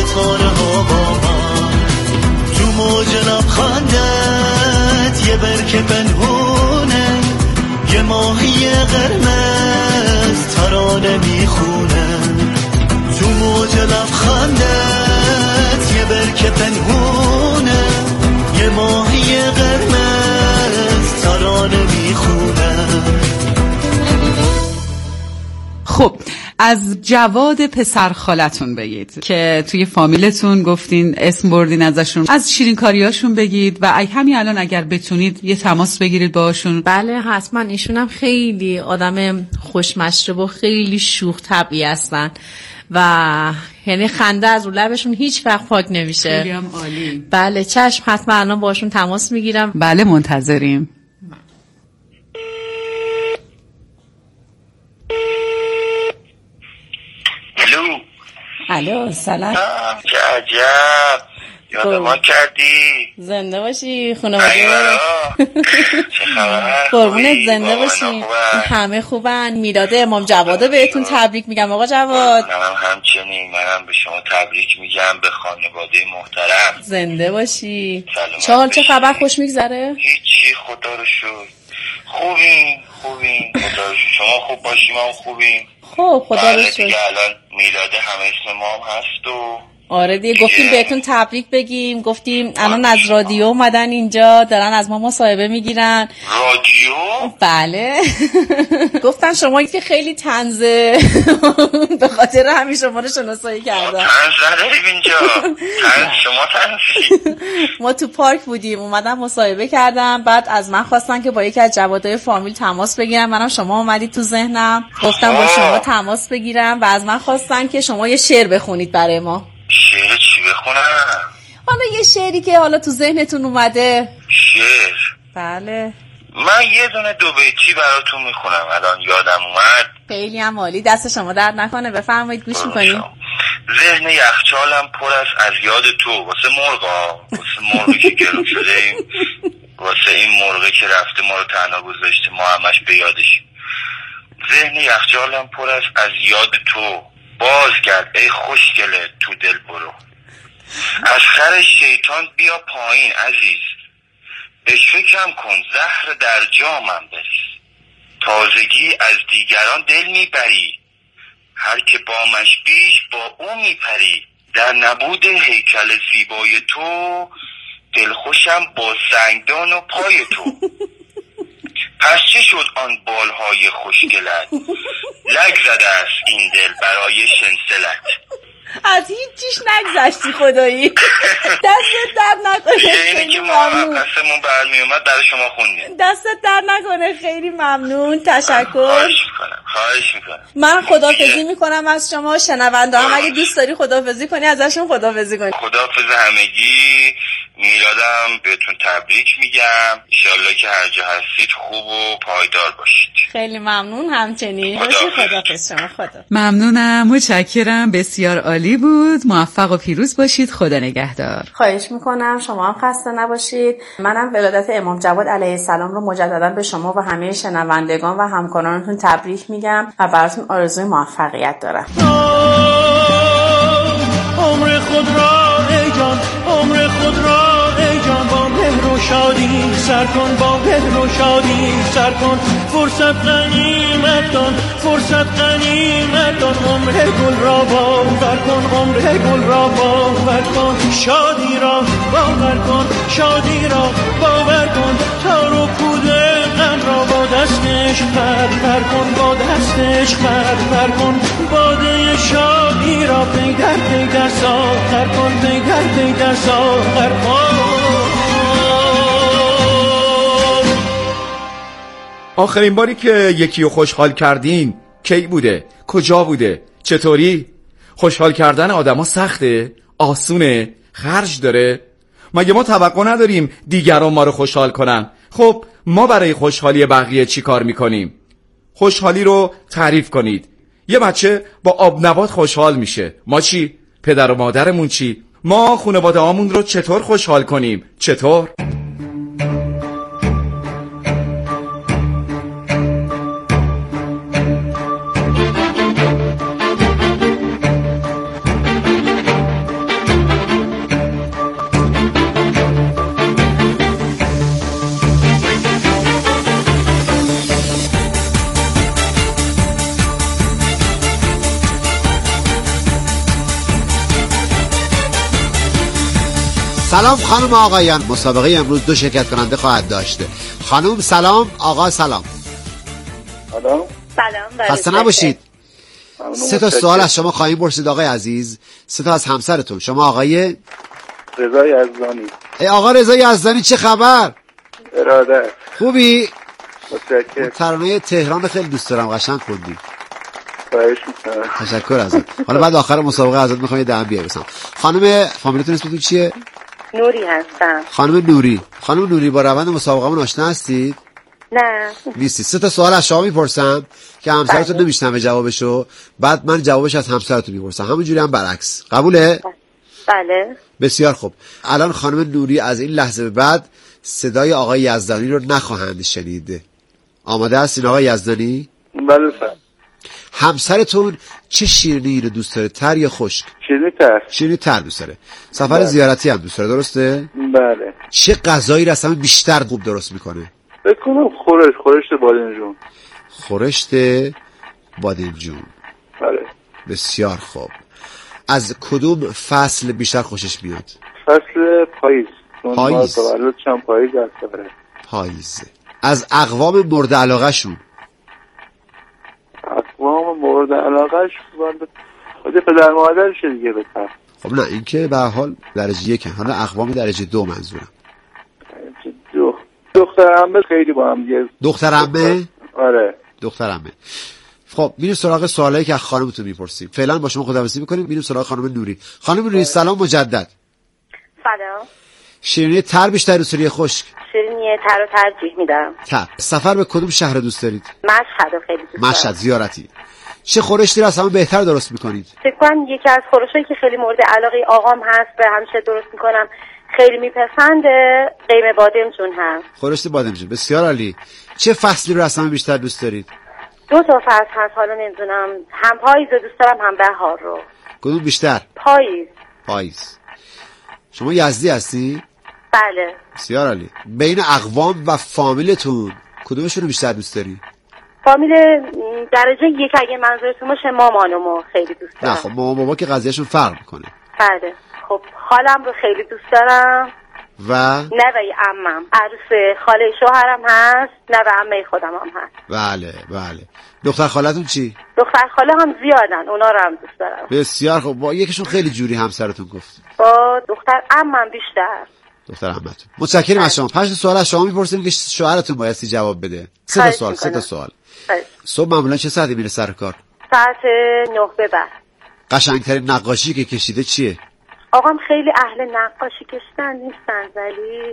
ستاره ها با من، تو موج لبخندت یه برکه پنهونه، یه ماهی قرمز ترانه میخونه، تو موج لبخندت یه برکه پنهونه، یه ماهی قرمز ترانه میخونه. خب از جواد پسر خالتون بگید که توی فامیلتون گفتین اسم بردین ازشون، از شیرین کاریاشون بگید و همین الان اگر بتونید یه تماس بگیرید باشون. بله حتما، ایشون هم خیلی آدم خوشمشرب و خیلی شوخ طبعی هستن و یعنی خنده از رو لبشون هیچ وقت پاک نمیشه. خیلی هم عالی. بله چشم، حتما الان باشون تماس میگیرم. بله منتظریم. الو سلام. چه عجب یادمان کردی. زنده باشی خانواده. چه خبر؟ قربونت زنده باشی. همه خوبن. میلاد امام جواده بهتون تبریک میگم آقا جواد. منم همچنین، منم به شما تبریک میگم، به خانواده محترم. زنده باشی. چه سلامت خبر؟ خوش میگذره؟ هیچی خدا رو شکر. خوبیم خدا رو شکر. شما خوب باشی ما خوبیم. خب خدا رو شکر. دیگه الان میلاد همه اسم ما هم هست و آره دیگه گفتیم بهتون تبریک بگیم، گفتیم الان از رادیو اومدن اینجا دارن از ما مصاحبه میگیرن. رادیو؟ بله. گفتن شما که خیلی طنزه به خاطر همین شما رو شناسایی کردن. طنز نداریم اینجا. شما طنزی. ما تو پارک بودیم اومدن مصاحبه کردم، بعد از من خواستن که با یکی از جوادای فامیل تماس بگیرم، منم شما اومدید تو ذهنم، گفتم با شما تماس بگیرم و از من خواستن که شما یه شعر بخونید برای ما. شعر چی بخونم؟ حالا یه شعری که حالا تو ذهنتون اومده. شعر؟ بله. من یه دونه دو بیتی براتون میخونم الان یادم اومد. خیلی هم عالی، دست شما درد نکنه، بفرمایید گوش میکنیم. ذهن یخچالم پر است از یاد تو، واسه مرغی که گرم شده ایم، واسه این مرغی که رفته ما رو تنها گذاشته، ما همش به یادشیم. ذهن یخچالم پر است از یاد تو، بازگرد ای خوشگله تو دل برو، از خر شیطان بیا پایین عزیز، عشوه کم کن زهر در جامم بریز، تازگی از دیگران دل میبری، هر که بامش بیش با او میپری، در نبود هیکل زیبای تو، دلخوشم با سنگدان و پای تو. پس چه شد آن بالهای خوشگلت، لگ زده است این دل برای شنسلت. از هیچیش نگذشتی خدایی. دستت درد نکنه، اینی که ما قصمون برمی اومد برای شما خوندیم. دستت درد نکنه، خیلی ممنون، تشکر. خواهش میکنم. من خداحافظی میکنم از شما. شنونده هم اگه دوست داری خداحافظی کنی ازشون خداحافظی کنی. خداحافظ همگی. میلادم بهتون تبریک میگم، انشالله که هر جا هستید خوب و پایدار باشید. خیلی ممنون، همچنین. خداحافظ شما. خدا. ممنونم، متشکرم، بسیار عالی بود. موفق و پیروز باشید. خدا نگهدار. خواهش میکنم، شما هم خسته نباشید. منم ولادت امام جواد علیه السلام رو مجددا به شما و همه شنوندگان و همکارانتون تبریک میگم و براتون آرزوی موفقیت دارم. عمر خود را ای جان، عمر خود را ای جان، با مهر و شادی سر کن، با مهر و شادی سر کن، فرصت غنیمت دان، فرصت غنیمت دان، عمر گل را باور کن، عمر گل را باور کن، شادی را باور کن، شادی را باور کن، تار و پود غم را با دستش پر کن، با دستش پر کن، باده شادی را پی در ساغر کن، پی در ساغر کن. آخرین باری که یکی رو خوشحال کردین کی بوده؟ کجا بوده؟ چطوری؟ خوشحال کردن آدما سخته؟ آسونه؟ خرج داره؟ مگه ما توقع نداریم دیگران ما رو خوشحال کنن؟ خب ما برای خوشحالی بقیه چی کار میکنیم؟ خوشحالی رو تعریف کنید. یه بچه با آب نبات خوشحال میشه، ما چی؟ پدر و مادرمون چی؟ ما خانواده هامون رو چطور خوشحال کنیم؟ چطور؟ سلام خانم آقایان، مسابقه امروز 2 شرکت کننده خواهد داشته. خانم سلام، آقا سلام. سلام. خسته نباشید. 3 تا سوال از شما خواهیم پرسید آقای عزیز، 3 تا از همسرتون. شما آقای رضا یزدانی. ای آقا رضا یزدانی، چه خبر؟ اراده. خوبی؟ متشکرم. ترانه تهران خیلی دوست دارم، قشنگ خوندی. خواهش می‌کنم. تشکر ازت. حالا بعد آخر مسابقه ازت میخوام یه دم بیارم. خانم فامیلتون اسمتون چیه؟ نوری هستم. خانم نوری. خانم نوری، با روند مسابقه‌مون آشنا هستید؟ نه. نیستی. 3 تا سوال از شما میپرسم که همسرتون نمیشنوه جوابشو، بعد من جوابش از همسرتون میپرسم، همونجوری هم برعکس. قبوله؟ بله. بسیار خوب. الان خانم نوری از این لحظه به بعد صدای آقای یزدانی رو نخواهند شنید. آماده هستین آقای یزدانی؟ بله سر. همسرتون چه شیرینی رو دوست داره، تر یا خشک؟ شیرینی تر. شیرینی تر دوست داره. سفر زیارتی هم دوست داره، درسته؟ بله. چه غذایی رو اصلا بیشتر خوب درست میکنه؟ بکنم خورشت بادمجون. خورشت بادمجون. بله. بسیار خوب. از کدوم فصل بیشتر خوشش میاد؟ فصل پاییز. پاییز. تولد چند پاییز هست. پاییز. از اقوام مورد علاقه شون؟ اقوام مورد علاقهش خود پدر مادرشه دیگه بهتر. خب نه، این که به هر حال درجه 1، حالا اقوام درجه 2 منظورم. دختر عمه خیلی با هم دیگه. دختر عمه؟ آره. دختر عمه. خب میریم سراغ سوالایی که از خانمتون میپرسیم. فعلا با شما خداحافظی میکنیم، میریم سراغ خانم نوری. خانم نوری سلام مجدد. سلام. شیرینی تر بیشتر دوست داری خشک؟ شیرینی تر رو ترجیح میدم. تر. سفر به کدوم شهر دوست دارید؟ مشهد رو خیلی دوست دارم. مشهد زیارتی. چه خورشتی رو از همه بهتر درست میکنید؟ فکر کنم یکی از خورشایی که خیلی مورد علاقه آقام هست و همیشه درست میکنم، خیلی میپسنده، قیم بادمجون هست. خورشت بادمجون. بسیار عالی. چه فصلی رو از همه بیشتر دوست دارید؟ 2 تا فصل هست، حالا نمیدونم، هم پاییز رو دوست دارم هم بهار رو. کدوم بیشتر؟ پاییز. پاییز. شما یزدی هستی؟ بله. بسیار عالی. بین اقوام و فامیلتون کدومشون رو بیشتر دوست داری؟ فامیل درجه 1 اگه منظورتون باشه مامانمو خیلی دوست دارم. نه خب مامان بابا که قضیهشون فرق میکنه. بله. خب خالم رو خیلی دوست دارم و نوه عمم، عروس خاله شوهرم هست، نوه عمه خودم هم هست. بله بله. دختر خالتون چی؟ دختر خاله هم زیادن، اونا رو هم دوست دارم. بسیار خوب. با یکیشون خیلی جوری همسرتون گفت. با دختر عمم بیشتر. دختر عمتون. متشکرم از شما. 5 سوال از شما میپرسیم که شوهرتون بایستی جواب بده. 3 تا سوال. 3 تا سوال. صبح معمولا چه ساعتی میره سر کار؟ ساعت 9 به بعد. قشنگترین نقاشی که کشیده چیه؟ آقام خیلی اهل نقاشی کشیدن نیستن، ولی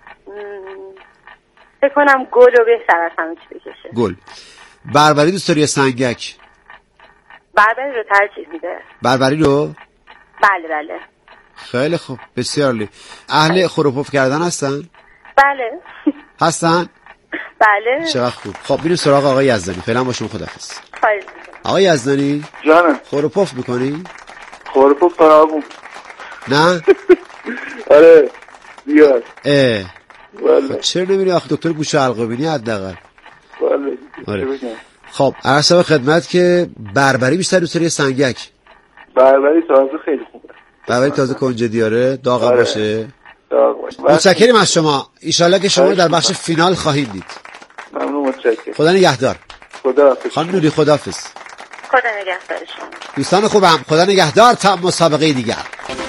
فکر کنم گل رو بهتر از همه چی بکشه. گل. بربری دوست داری یا سنگک؟ بربری رو ترجیح میده. بربری رو؟ بله بله. خیلی خوب. بسیار عالی. اهل خروپف کردن هستن؟ بله. هستن؟ بله. چقدر خوب. خب میریم سراغ آقای یزدانی. فعلا با شما خداحافظ. آقای یزدانی جانم. خروپف میکنی؟ خروپف فرابون. نه؟ آره زیاد. خب چرا نمیری آخه دکتر گوش و حلقه بینی حداقل؟ بله. آره. خب عرض به خدمت که بربری بیشتر دوست داری یا سنگک؟ بربری تازه خیلی خوبه. بربری تازه کنجه دیاره، داغ آره. باشه. داغ باشه. متشکرم از شما. ایشالله که شما در بخش فینال خواهید دید. ممنون، متشکرم. خدا نگهدار. خداحافظ. خانم نوری خداحافظ. خدا نگهدار شما. دوستان خوبم خدا نگهدار تا مسابقه دیگر.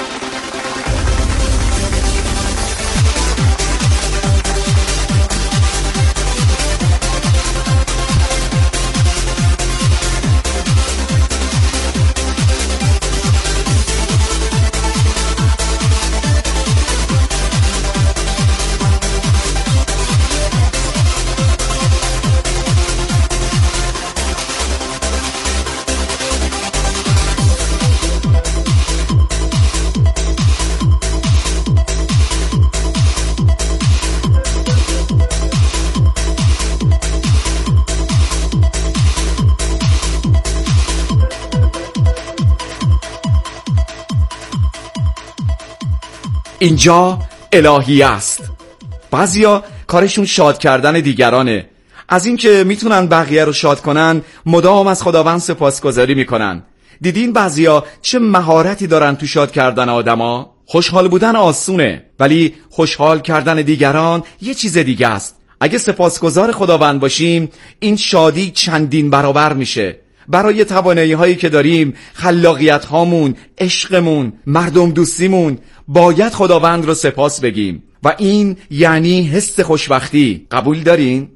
اینجا الهی است. بعضیا کارشون شاد کردن دیگرانه. از اینکه میتونن بقیه رو شاد کنن مدام از خداوند سپاسگزاری میکنن. دیدین بعضیا چه مهارتی دارن تو شاد کردن آدما؟ خوشحال بودن آسونه، ولی خوشحال کردن دیگران یه چیز دیگه است. اگه سپاسگزار خداوند باشیم، این شادی چندین برابر میشه. برای توانایی هایی که داریم، خلاقیت هامون، عشقمون، مردم دوستیمون، باید خداوند رو سپاس بگیم و این یعنی حس خوشبختی. قبول دارین؟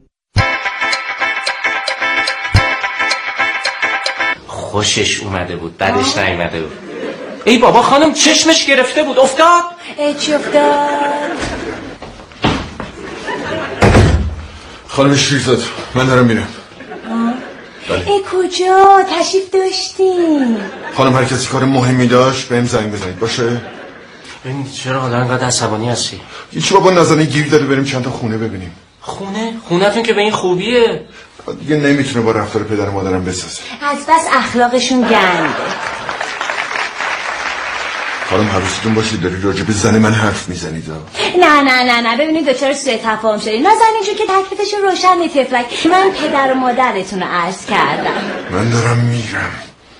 خوشش اومده بود، بعدش نیومده بود. ای بابا خانم چشمش گرفته بود، افتاد؟ چی افتاد؟ خانم شیرزاد من دارم میرم. کجا؟ تشریف داشتیم. خانم هر کسی کار مهمی داشت بهم زنگ بزنید باشه؟ این چرا حالا انقدر عصبانی هستی؟ هیچ بابا نازنین گیر داره بریم چند تا خونه ببینیم. خونه؟ خونه‌تون که به این خوبیه. دیگه نمیتونه با رفتار پدر و مادرم بسازه. از بس اخلاقشون گنده. خانم حواستون باشه داری راجع به زن من حرف میزنید. نه ببینید دچار سوء تفاهم شدید. نازنین جون که تکلیفش روشن تفلک. من پدر و مادرتون رو عرض کردم. من دارم میرم.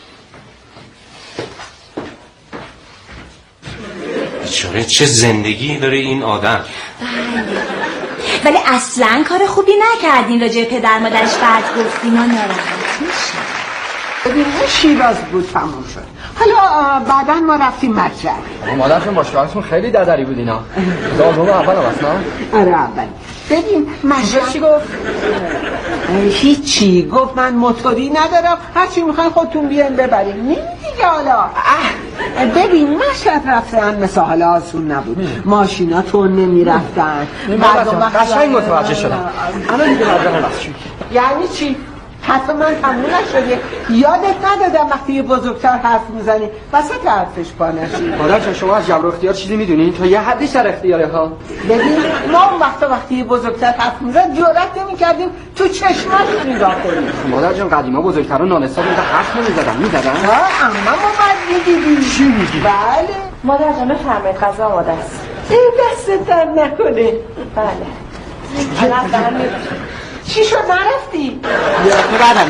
بیچاره چه زندگی داره این آدم. ولی اصلا کار خوبی نکردین راجع پدر مادرش بعد گفتین و ناراحت میشه. ببین شیراز بود تموم شد. حالا بعدا ما رفتیم مطرح. مادرتون باشگاهتون خیلی ددری بود اینا. دوم اول هم اصلا؟ آره اول. ببین چی گفت؟ هیچی گفت من موتوری ندارم، هرچی میخواین خودتون بیاین ببرین. نمیدیگه حالا. ببین مشهد رفتن مثل حالا آسون نبود. ماشینا تون نمیرفتن. قشنگ متوجه شدم. الان دیگه مدرم بس شد. یعنی چی؟ حتی من تموم نشده. یادت ندادم وقتی یه بزرگتر حرف میزنی وسط حرفش پا نشی. مادر شما از جبر و اختیار چیزی میدونین؟ تا یه حدی سر اختیاره ها. ببین ما اون وقتی یه بزرگتر حرف میزد جرأت نمی‌کردیم تو چشماش نگاه کنیم. مادر جان قدیما بزرگتران نانستا بود حرف نمی‌زدن می‌زدن. ها اما ما دیدی. چی میگی؟ بله مادر جان بفرمایید غذا آماده است. دست در نکنه. بله. چی شد نرفتی؟ بعدم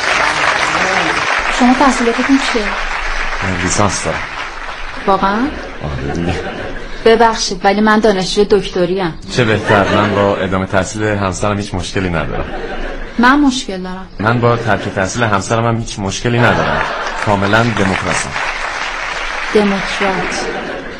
شما تحصیلاتتون چیه؟ لیسانس دارم. واقعا؟ ببخشید ولی من دانشجوی دکتریم. چه بهتر، من با ادامه تحصیل همسرم هیچ مشکلی ندارم. من مشکل دارم. من با ترک تحصیل همسرم هم هیچ مشکلی ندارم. کاملا دموکراسم. دموکرات؟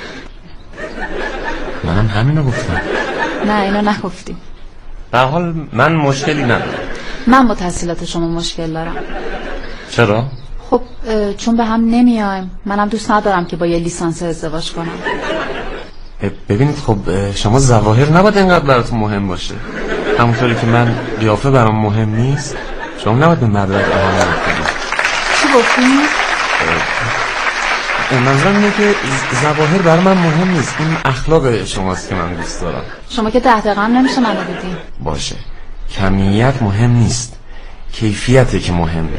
منم همینو گفتم. نه اینو نگفتیم. به هر حال من مشکلی ندارم. من با تحصیلات شما مشکل دارم. چرا؟ خب چون به هم نمیایم. منم دوست ندارم که با یه لیسانس ازدواج کنم. ببینید خب شما ظواهر نباید اینقدر براتون مهم باشه. همونطوری که من قیافه برام مهم نیست، شما نباید به مدرک اهمیت بدید. چی گفتین؟ منظورم اینه که ظواهر برای من مهم نیست، این اخلاق شماست که من دوست دارم. شما که 10 دقیقه هم نمیشه منو بدین. باشه، کمیت مهم نیست، کیفیته که مهمه.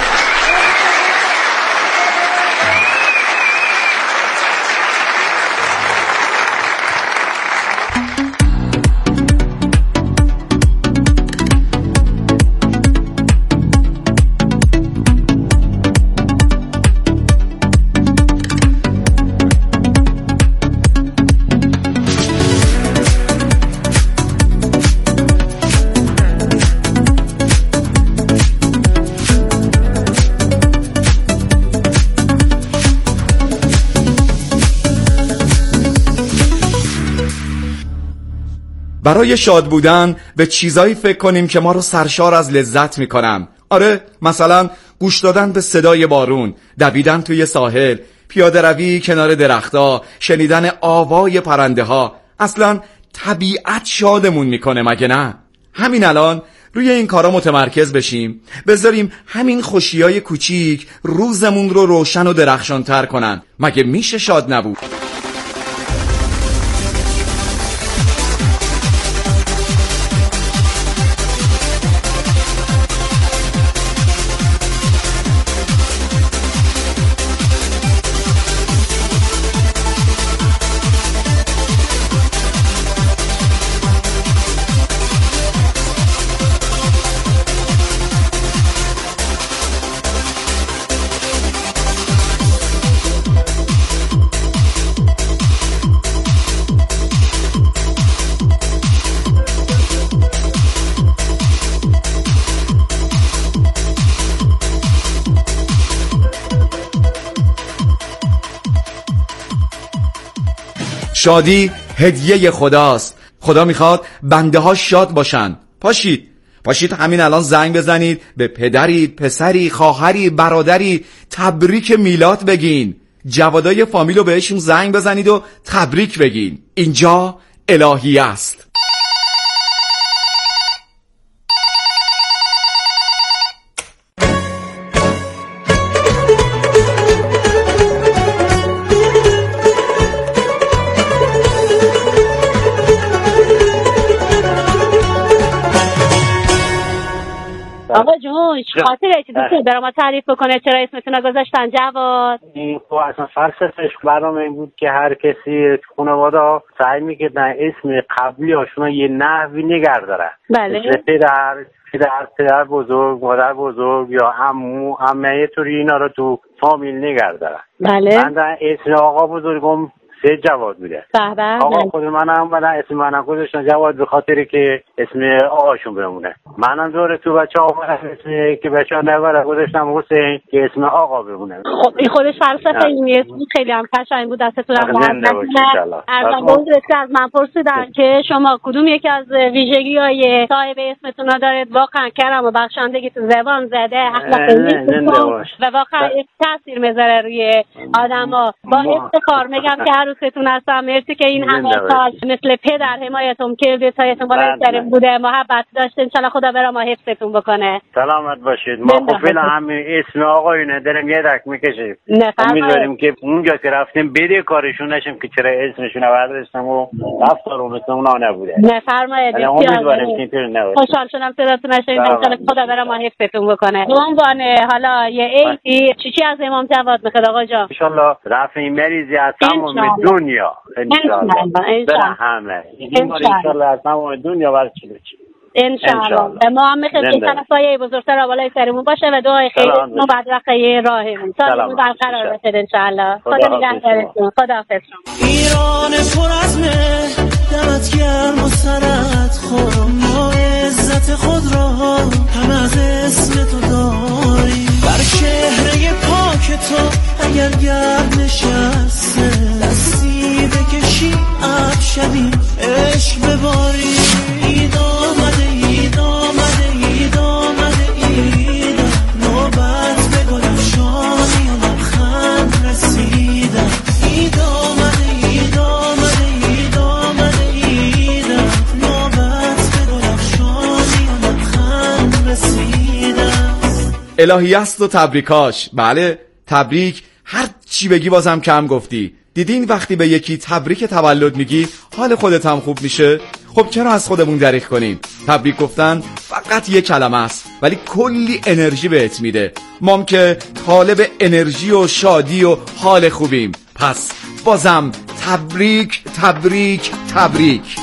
برای شاد بودن به چیزایی فکر کنیم که ما رو سرشار از لذت میکنن. آره، مثلا گوش دادن به صدای بارون، دویدن توی ساحل، پیاده روی کنار درختها، شنیدن آوای پرنده ها. اصلا طبیعت شادمون میکنه مگه نه؟ همین الان روی این کارا متمرکز بشیم، بذاریم همین خوشیای کوچیک روزمون رو روشن و درخشان‌تر کنن. مگه میشه شاد نبود؟ شادی هدیه خداست. خدا میخواد بنده ها شاد باشن. پاشید همین الان زنگ بزنید به پدری، پسری، خواهری، برادری، تبریک میلاد بگین. جوادای فامیل رو بهشون زنگ بزنید و تبریک بگین. اینجا الهی است. آقا جون خاطر چیزی برام تعریف بکنه چرا اسمتون رو گذاشتن جواد؟ این خب اصلا فلسفه‌اش برام این بود که هر کسی خانواده سعی می‌کردن اسم قبلی هاشون یه نحوی نگه دارن. بله. پدر بزرگ، مادر بزرگ یا عمو، عمه یه طوری اینا رو تو فامیل نگه دارن. بله. من اسم آقا بزرگم سید جواد بوده. آقا خود منم اسم منم گذاشتن جواد به خاطر که اسم آقاشون بمونه. منم دور تو بچه‌ها اسمی که بچه‌ها نبره گذاشتم حسین که اسم آقا بمونه. خب این خودش فلسفه این اسم خیلی هم قشنگ بود. دستتون هم از من پرسیدن که شما کدوم یکی از ویژگی‌های صاحب اسمتون رو دارید. واقعا کرم و بخشندگی تو زبان زده اخلاق و واقعا تاثیر میذاره روی آدما. با افتخار میگم که عروستون هستم. مرسی که این همه سال مثل پدر حمایتون کردید تا اعتماد داریم بوده، محبت داشتین. انشالله خدا برام حفظتون بکنه. سلامت باشید. ما خب فعلا همین اسم آقایونه داریم یه رک میکشیم. امیدواریم که اونجا که رفتیم بده کارشون نشیم که چرا اسمشون رو برداشتم و رفتارون مثل اونا نبوده. نفرمایید. امیدواریم که اینطوری نباشه. خوشحال شدم صداتون رو شنیدم. انشالله خدا برام حفظتون بکنه. به عنوان حالا یه عیدی چی از امام جواد میخواد آقا جان؟ انشالله رفع این مریضی از تمام دنیا. انشالله. برای همه. انشالله از تمام دنیا برچی بچی. انشالله. ما هم میخوایم که سایه بزرگتر بالای سرمون باشه و دعای خیلی و بعد وقتی راهمون سالمون برقرار باشه انشالله. خدا نگهدارتون. خدا حافظ شما. ایران پر از دمت گرم و سرت خورم ما عزت خود را هم از اسم تو داریم. بر چهره پاک تو اگر گرد نشسته دستی بکشی عب شدیم عشق بباری. اید آمده اید آمده اید آمده اید نوبت به گل افشانی و لبخند رسیدم. اید آمده اید آمده اید آمده اید نوبت به گل افشانی و لبخند رسیدم. الهی است و تبریکاش. بله تبریک، هر چی بگی بازم کم گفتی. دیدین وقتی به یکی تبریک تولد میگی حال خودت هم خوب میشه؟ خب چرا از خودمون دریغ کنیم؟ تبریک گفتن فقط یک کلمه است ولی کلی انرژی بهت میده. ما هم که طالب انرژی و شادی و حال خوبیم. پس بازم تبریک تبریک تبریک.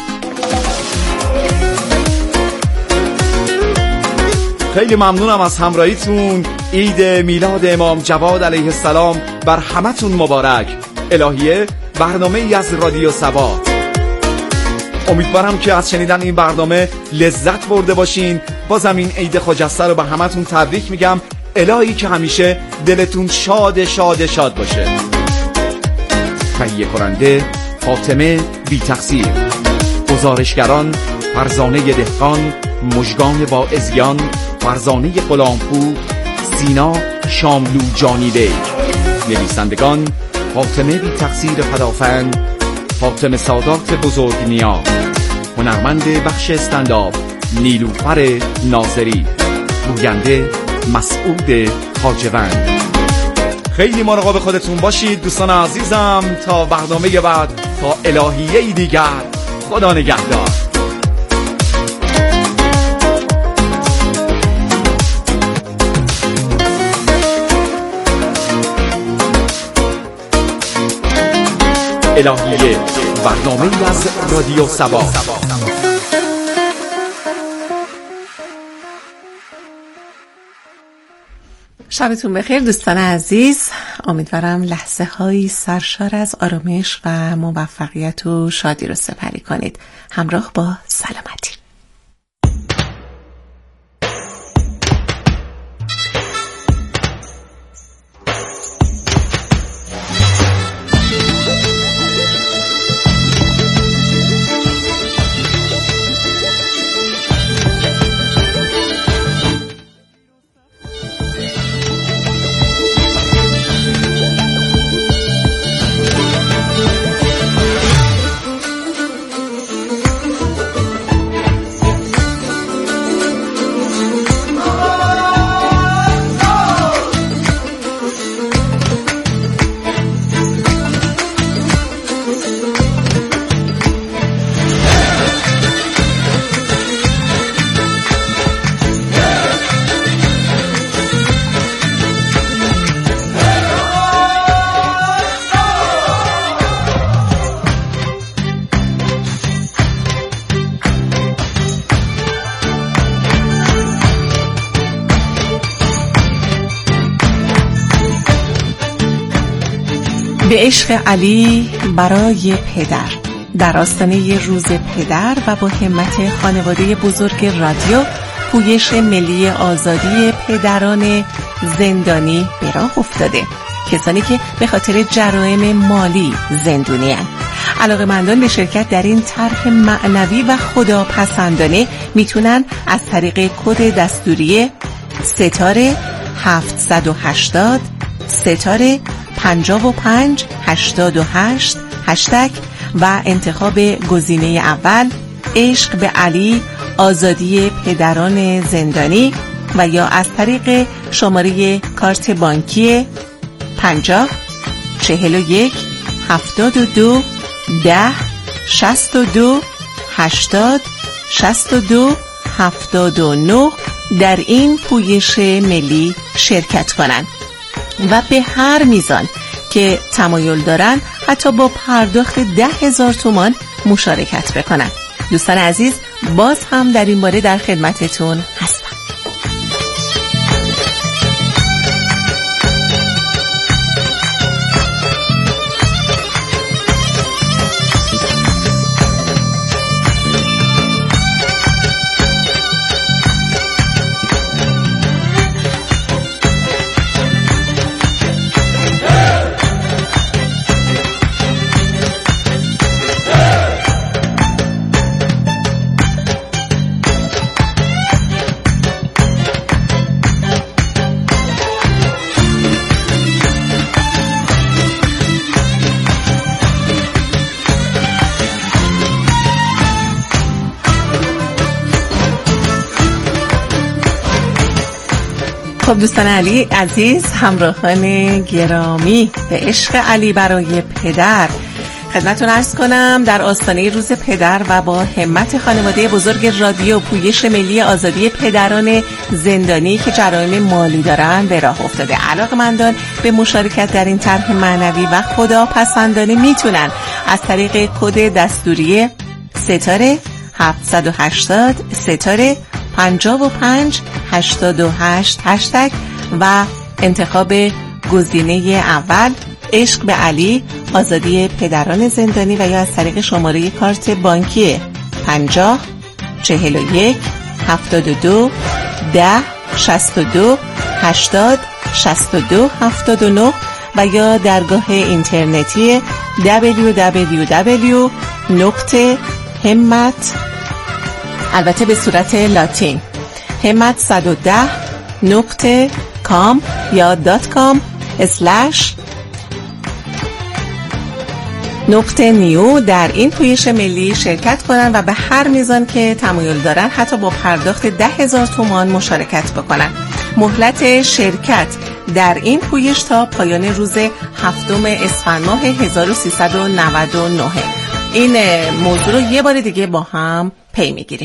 خیلی ممنونم از همراهیتون. عید میلاد امام جواد علیه السلام بر همتون مبارک. الهیه برنامه ای از رادیو ثبات. امیدوارم که از شنیدن این برنامه لذت برده باشین. بازم این عید خجسته رو به همتون تبریک میگم. الهی که همیشه دلتون شاد شاد شاد باشه. تهیه کننده فاطمه بی تقصیر، گزارشگران فرزانه دهقان، مژگان واعظیان، فرزانه غلامپور، سینا شاملو جانی بیگ. نویسندگان فاطمه بی تقصیر فدافند، فاطمه سادات بزرگ نیا، هنرمند بخش استندآپ نیلوفر ناظری، گوینده مسعود خاجوند. خیلی مراقب خودتون باشید دوستان عزیزم. تا برنامه بعد، تا الهیه‌ای دیگر، خدا نگهدار. الهیه برنامه از رادیو ثبات. شبتون بخیر دوستان عزیز. امیدوارم لحظه هایی سرشار از آرامش و موفقیت و شادی رو سپری کنید. همراه با سلامتی. به عشق علی برای پدر، در آستانه روز پدر و با همت خانواده بزرگ رادیو، پویش ملی آزادی پدران زندانی به راه افتاده. کسانی که به خاطر جرایم مالی زندونی هستند. علاقه‌مندان به شرکت در این طرح معنوی و خداپسندانه میتونن از طریق کد دستوری ستاره 780 ستاره 55 88 هشتگ و انتخاب گزینه اول عشق به علی آزادی پدران زندانی و یا از طریق شماره کارت بانکی 50 41 72 10 62 80 62 79 در این پویش ملی شرکت کنند و به هر میزان که تمایل دارن حتی با پرداخت 10,000 تومان مشارکت بکنن. دوستان عزیز، باز هم در این باره در خدمتتون هستم. خب دوستان علی عزیز، همراهان گرامی، به عشق علی برای پدر خدمتتون عرض کنم در آستانه روز پدر و با همت خانواده بزرگ رادیو، پویش ملی آزادی پدران زندانی که جرایم مالی دارن به راه افتاده. علاقه‌مندان به مشارکت در این طرح معنوی و خداپسندانه میتونن از طریق کد دستوری ستاره 780 ستاره 55 88 هشتگ و انتخاب گزینه اول عشق به علی آزادی پدران زندانی و یا از طریق شماره کارت بانکی 50 41 72 10 62 80 62 79 و یا درگاه اینترنتی www.همت البته به صورت لاتین همت110.com یا .com/نیو در این پویش ملی شرکت کنن و به هر میزان که تمایل دارن حتی با پرداخت 10,000 تومان مشارکت بکنن. مهلت شرکت در این پویش تا پایان روز 7 اسفند ماه 1399. این موضوع رو یه بار دیگه با هم پی میگیریم.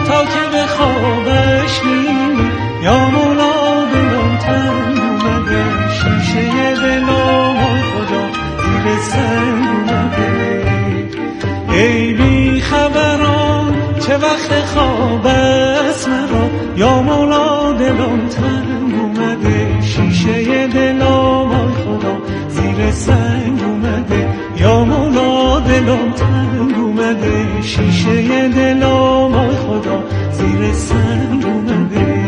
یا مولا دلم تنگ اومده دلم آی خدا زیر سنگ اومده. ای بی خبران چه وقت خواب است مرا، یا مولا دلم تنگ اومده. شیشه دلم آی خدا زیر سنگ اومده، یا مولا دلم تنگ اومده. شیشه دلم آی خدا زیر سنگ اومده.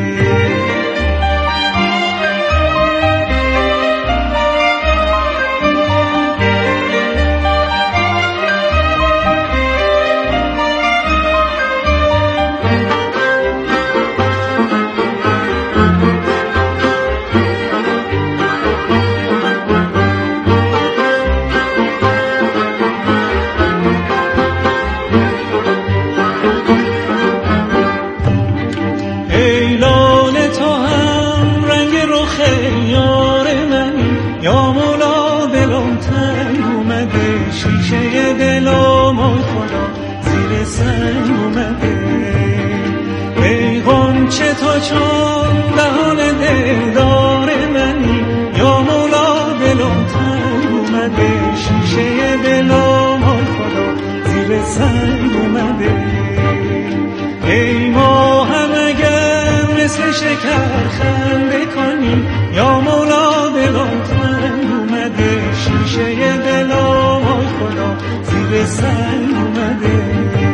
شیشه دلم آی خدا زیر سنگ اومده. ای غنچه تو چون دهان دلدار منی، یا مولا دلم تنگ اومده. شیشه دلم آی خدا زیر سنگ اومده. ای ماهم اگر مثل شکر خنده کنی، یا مولا دلم تنگ اومده. شیشه دلم آی خدا زیر سنگ اومده.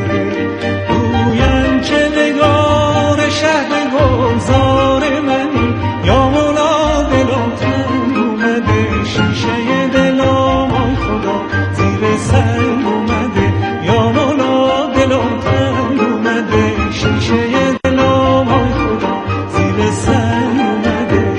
گویم که نگار شهر گلزار منی، یا مولا دلم تنگ اومده. شیشه دلم آی خدا زیر سنگ اومده، یا مولا دلم تنگ اومده. شیشه دلم آی خدا زیر سنگ اومده.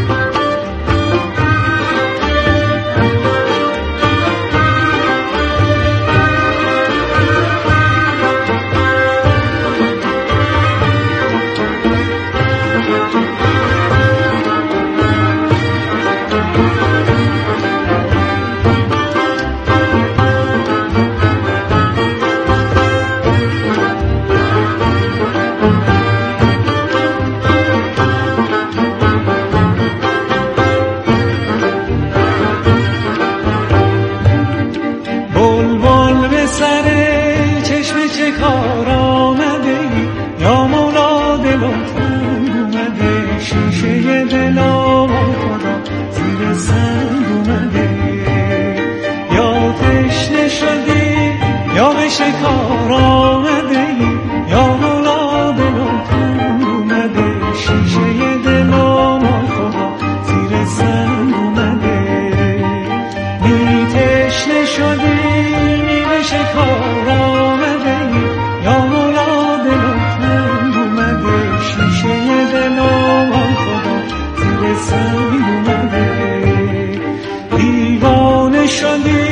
شکار آمده ای، یا مولا دلم تنگ اومده. شیشه دلم آی خدا زیر سنگ اومده. می تشنه شدی می به شکار آمده ای، یا مولا دلم تنگ اومده. شیشه دلم آی خدا زیر سنگ اومده. دیوانه شدی